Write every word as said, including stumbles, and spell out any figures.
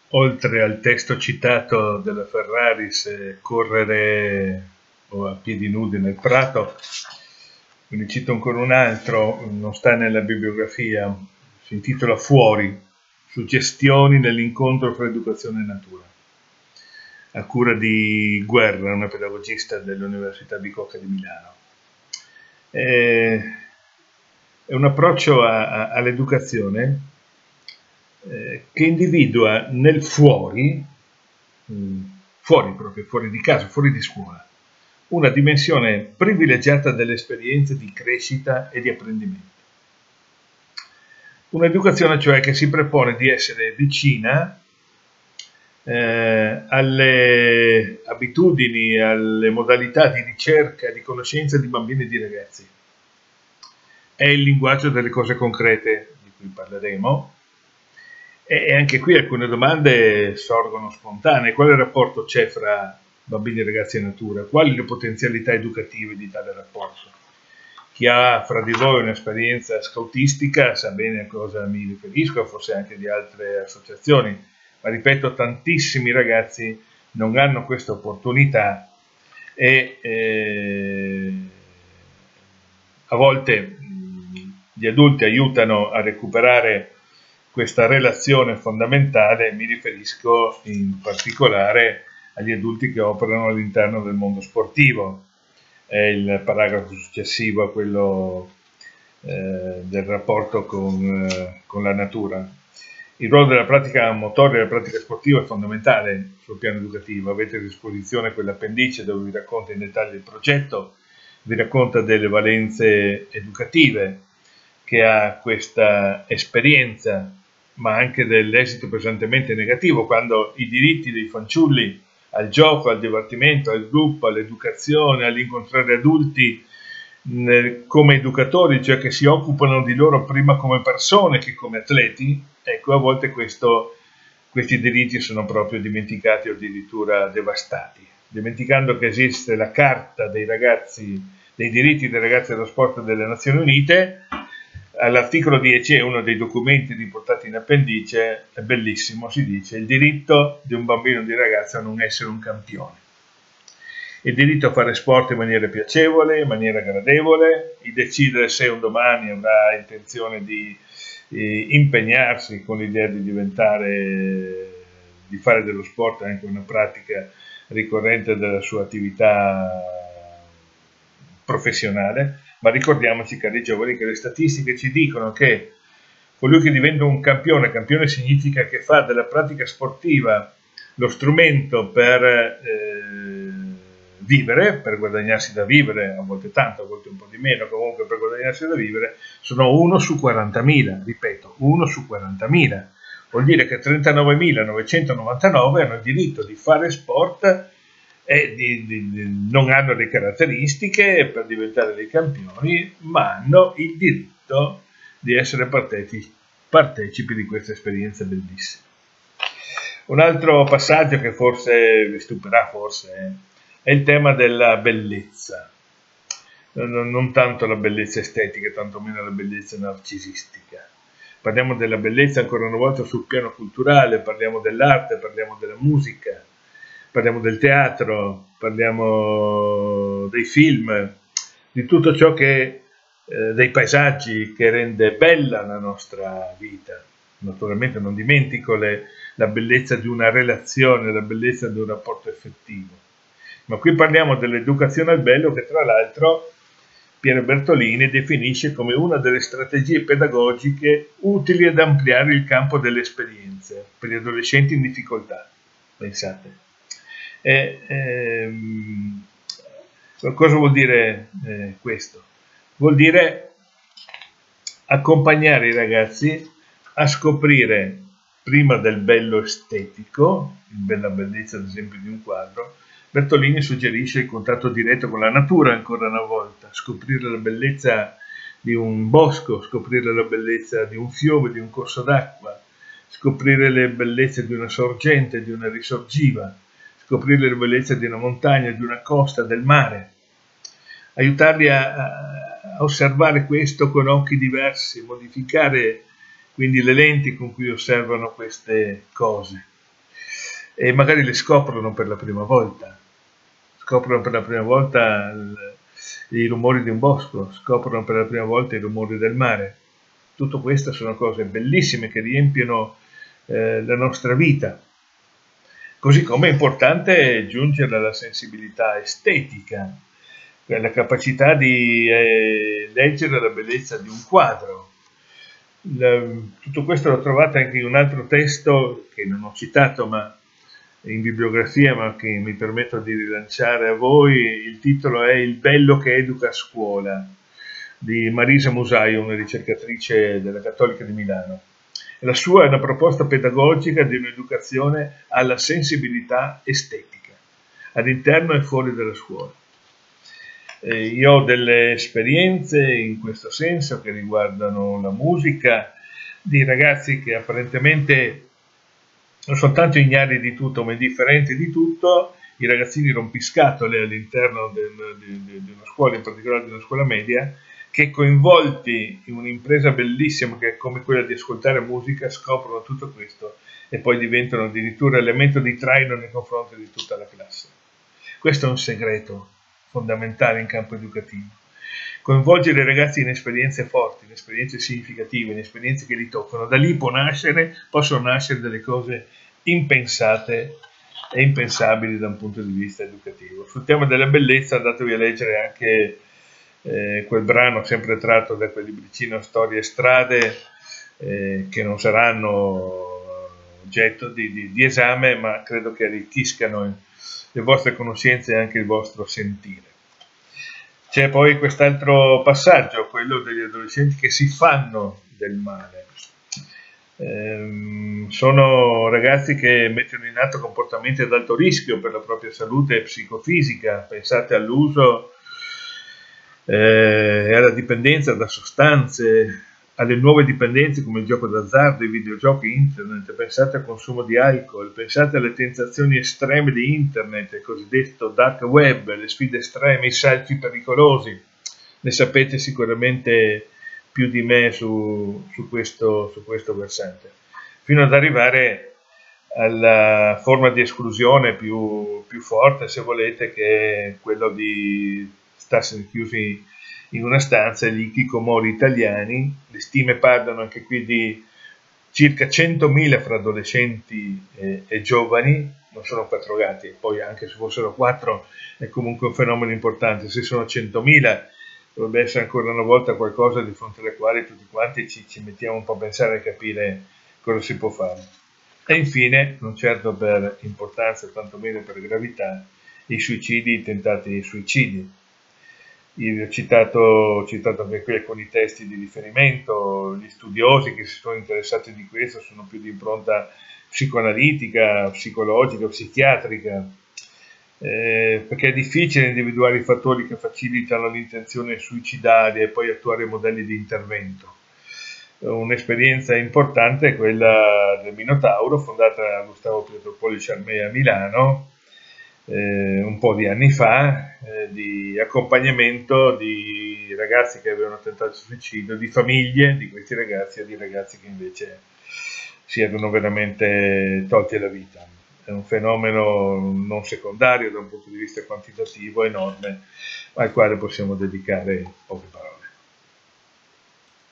oltre al testo citato della Ferraris, correre o a piedi nudi nel prato, ne cito ancora un altro, non sta nella bibliografia, si intitola Fuori, suggestioni nell'incontro fra educazione e natura, a cura di Guerra, una pedagogista dell'Università Bicocca di Milano. È un approccio a, a, all'educazione eh, che individua nel fuori, mh, fuori proprio, fuori di casa, fuori di scuola, una dimensione privilegiata delle esperienze di crescita e di apprendimento. Un'educazione cioè che si propone di essere vicina eh, alle abitudini, alle modalità di ricerca, di conoscenza di bambini e di ragazzi. È il linguaggio delle cose concrete di cui parleremo, e anche qui alcune domande sorgono spontanee. Quale rapporto c'è fra bambini, ragazzi e natura? Quali le potenzialità educative di tale rapporto? Chi ha fra di voi un'esperienza scoutistica sa bene a cosa mi riferisco, forse anche di altre associazioni, ma ripeto, tantissimi ragazzi non hanno questa opportunità e eh, a volte gli adulti aiutano a recuperare questa relazione fondamentale. Mi riferisco in particolare agli adulti che operano all'interno del mondo sportivo. È il paragrafo successivo a quello eh, del rapporto con, eh, con la natura. Il ruolo della pratica motoria e della pratica sportiva è fondamentale sul piano educativo. Avete a disposizione quell'appendice dove vi racconta in dettaglio il progetto, vi racconta delle valenze educative che ha questa esperienza, ma anche dell'esito pesantemente negativo, quando i diritti dei fanciulli al gioco, al divertimento, al gruppo, all'educazione, all'incontrare adulti come educatori, cioè che si occupano di loro prima come persone che come atleti, ecco, a volte questo, questi diritti sono proprio dimenticati o addirittura devastati, dimenticando che esiste la Carta dei ragazzi, dei diritti dei ragazzi dello sport delle Nazioni Unite. All'articolo dieci è uno dei documenti riportati in appendice, è bellissimo, si dice: il diritto di un bambino o di ragazzo a non essere un campione, il diritto a fare sport in maniera piacevole, in maniera gradevole, di decidere se un domani avrà intenzione di eh, impegnarsi con l'idea di diventare, di fare dello sport anche una pratica ricorrente della sua attività professionale. Ma ricordiamoci, cari giovani, che le statistiche ci dicono che colui che diventa un campione, campione significa che fa della pratica sportiva lo strumento per eh, vivere, per guadagnarsi da vivere, a volte tanto, a volte un po' di meno, comunque per guadagnarsi da vivere, sono uno su quarantamila, ripeto, uno su quarantamila. Vuol dire che trentanovemilanovecentovantanove hanno il diritto di fare sport e di, di, di, non hanno le caratteristiche per diventare dei campioni, ma hanno il diritto di essere partecipi, partecipi di questa esperienza bellissima. Un altro passaggio che forse vi stupirà, forse, è il tema della bellezza. Non, non tanto la bellezza estetica, tantomeno la bellezza narcisistica. Parliamo della bellezza ancora una volta sul piano culturale, parliamo dell'arte, parliamo della musica, parliamo del teatro, parliamo dei film, di tutto ciò che, eh, dei paesaggi che rende bella la nostra vita. Naturalmente non dimentico le, la bellezza di una relazione, la bellezza di un rapporto effettivo. Ma qui parliamo dell'educazione al bello, che tra l'altro Piero Bertolini definisce come una delle strategie pedagogiche utili ad ampliare il campo delle esperienze per gli adolescenti in difficoltà. Pensate. E, ehm, cosa vuol dire eh, questo? Vuol dire accompagnare i ragazzi a scoprire, prima del bello estetico, la bellezza ad esempio di un quadro. Bertolini suggerisce il contatto diretto con la natura ancora una volta, scoprire la bellezza di un bosco, scoprire la bellezza di un fiume, di un corso d'acqua, scoprire le bellezze di una sorgente, di una risorgiva, scoprire le bellezze di una montagna, di una costa, del mare, aiutarli a, a osservare questo con occhi diversi, modificare quindi le lenti con cui osservano queste cose. e magari le scoprono per la prima volta, scoprono per la prima volta il, i rumori di un bosco, scoprono per la prima volta i rumori del mare. Tutto questo sono cose bellissime che riempiono eh, la nostra vita. Così come è importante giungere alla sensibilità estetica, la capacità di eh, leggere la bellezza di un quadro. La, tutto questo l'ho trovato anche in un altro testo che non ho citato ma in bibliografia, ma che mi permetto di rilanciare a voi. Il titolo è Il bello che educa a scuola, di Marisa Musaio, una ricercatrice della Cattolica di Milano. La sua è una proposta pedagogica di un'educazione alla sensibilità estetica, all'interno e fuori dalla scuola. Eh, io ho delle esperienze in questo senso che riguardano la musica, di ragazzi che apparentemente non soltanto ignari di tutto, ma indifferenti di tutto, i ragazzini rompiscatole all'interno del, di, di, di una scuola, in particolare di una scuola media, che coinvolti in un'impresa bellissima che è come quella di ascoltare musica, scoprono tutto questo e poi diventano addirittura elemento di traino nei confronti di tutta la classe. Questo è un segreto fondamentale in campo educativo. Coinvolgere i ragazzi in esperienze forti, in esperienze significative, in esperienze che li toccano. Da lì può nascere, possono nascere delle cose impensate e impensabili da un punto di vista educativo. Sul tema della bellezza andatevi a leggere anche eh, quel brano sempre tratto da quel libricino Storie e strade, eh, che non saranno oggetto di, di, di esame, ma credo che arricchiscano le vostre conoscenze e anche il vostro sentire. C'è poi quest'altro passaggio, quello degli adolescenti che si fanno del male. Ehm, sono ragazzi che mettono in atto comportamenti ad alto rischio per la propria salute psicofisica. Pensate all'uso eh, e alla dipendenza da sostanze, alle nuove dipendenze come il gioco d'azzardo, i videogiochi, internet. Pensate al consumo di alcol, pensate alle tentazioni estreme di internet, il cosiddetto dark web, le sfide estreme, i selfie pericolosi. Ne sapete sicuramente più di me su, su, questo, su questo versante, fino ad arrivare alla forma di esclusione più, più forte, se volete, che è quello di starsi chiusi in una stanza gli hikikomori italiani. Le stime parlano anche qui di circa centomila fra adolescenti e, e giovani, non sono quattro gatti, poi anche se fossero quattro è comunque un fenomeno importante. Se sono centomila dovrebbe essere ancora una volta qualcosa di fronte alle quali tutti quanti ci, ci mettiamo un po' a pensare e capire cosa si può fare. E infine, non certo per importanza, tantomeno per gravità, i suicidi, i tentati suicidi. Io ho citato, ho citato anche qui alcuni testi di riferimento. Gli studiosi che si sono interessati di questo sono più di impronta psicoanalitica, psicologica, psichiatrica, eh, perché è difficile individuare i fattori che facilitano l'intenzione suicidaria e poi attuare modelli di intervento. Un'esperienza importante è quella del Minotauro, fondata da Gustavo Pietro Pollicharmé a Milano, Eh, un po' di anni fa, eh, di accompagnamento di ragazzi che avevano tentato il suicidio, di famiglie di questi ragazzi e di ragazzi che invece si erano veramente tolti la vita. È un fenomeno non secondario da un punto di vista quantitativo enorme, al quale possiamo dedicare poche parole.